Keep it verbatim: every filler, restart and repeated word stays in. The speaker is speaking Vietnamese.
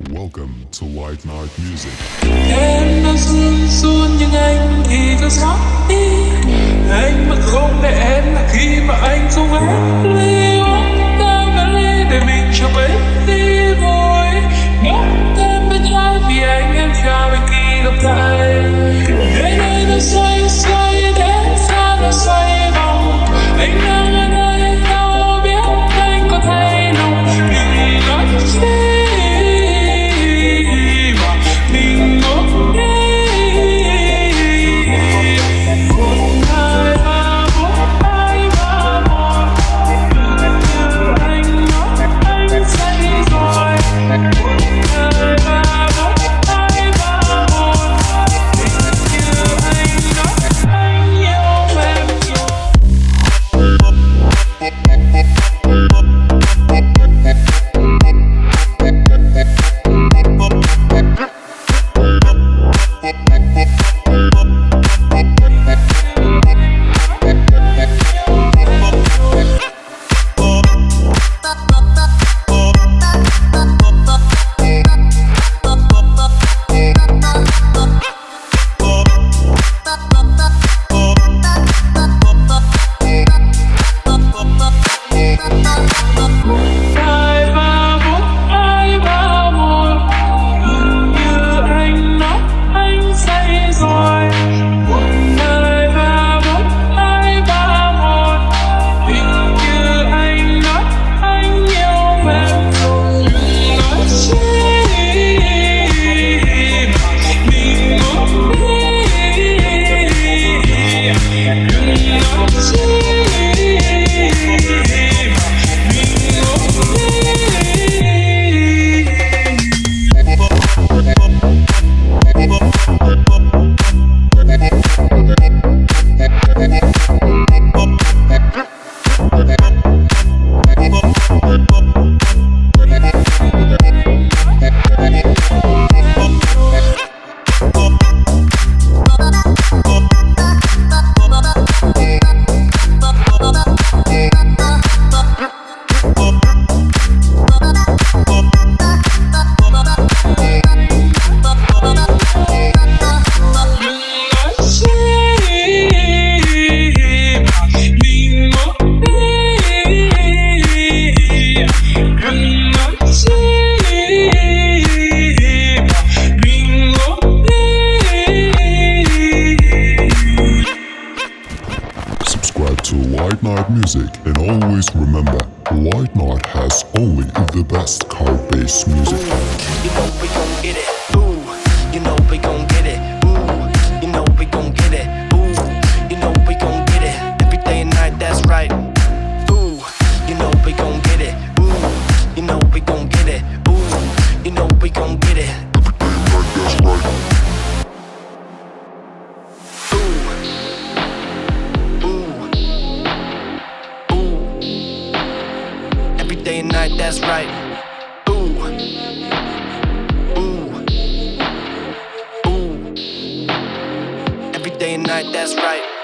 Welcome to White Night Music. Em đã xuân xuân nhưng anh thì có sót đi. Anh mà không để em là khi mà anh không hết ly. Uống ta vẫn ly để mình cho mấy đi vui. Ngắm em bên hai vì anh em chào bên khi gặp lại. Ngày nay nó xoay xoay đến xa nó xoay vòng. Anh đang ở đây đâu biết anh có thấy lòng. Đừng nói chi. Subscribe to White Night Music and always remember, White Night has only the best car-based music. You know we gon' get it. Ooh, you know we gon' get it. Ooh, you know we gon' get it. Ooh, you know we gon' get it. Every day and night, that's right. Ooh, you know we gon' get it. Ooh, you know we gon' get it. Ooh, you know we gon' get it. Every day and night, that's right. Ooh, ooh, ooh. Every day and night, that's right.